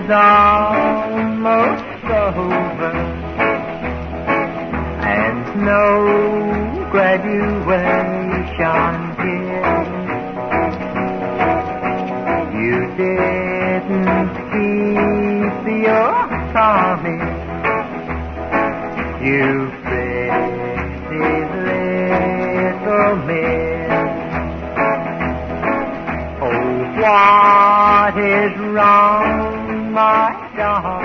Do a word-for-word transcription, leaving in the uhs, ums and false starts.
is almost over, and no graduation here. You didn't keep your promise, you pretty little miss. Oh, what is wrong, my darling?